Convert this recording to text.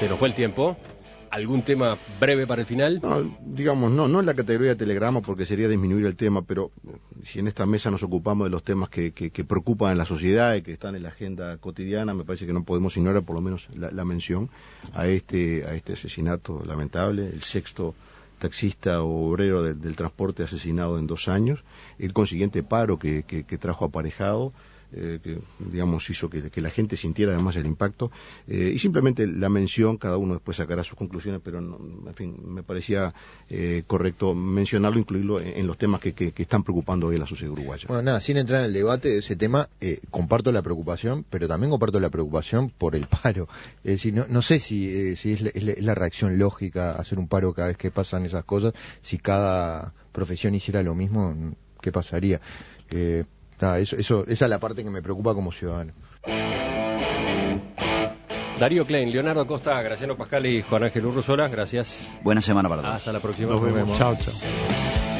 Se nos fue el tiempo. ¿Algún tema breve para el final? No, digamos, no en la categoría de telegrama porque sería disminuir el tema, pero si en esta mesa nos ocupamos de los temas que preocupan en la sociedad y que están en la agenda cotidiana, me parece que no podemos ignorar por lo menos la mención a este asesinato lamentable, el sexto taxista o obrero del transporte asesinado en 2 años, el consiguiente paro que trajo aparejado, que digamos hizo que la gente sintiera además el impacto, y simplemente la mención, cada uno después sacará sus conclusiones, pero no, en fin, me parecía correcto mencionarlo, incluirlo en los temas que están preocupando hoy a la sociedad uruguaya. Bueno, nada, sin entrar en el debate de ese tema, comparto la preocupación, pero también comparto la preocupación por el paro. Es decir, no sé si es la reacción lógica hacer un paro cada vez que pasan esas cosas. Si cada profesión hiciera lo mismo, ¿qué pasaría? Esa es la parte que me preocupa como ciudadano. Darío Klein, Leonardo Costa, Graciano Pascal y Juan Ángel Urruzola, gracias. Buena semana para todos. Hasta la próxima. Nos vemos. Chao.